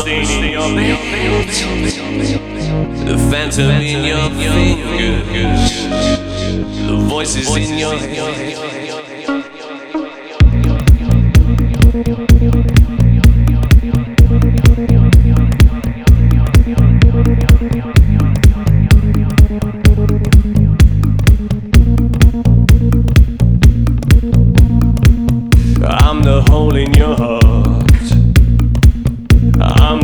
stain in your veins, the phantom in your fingers, the voices in your head. I'm the hole in your heart.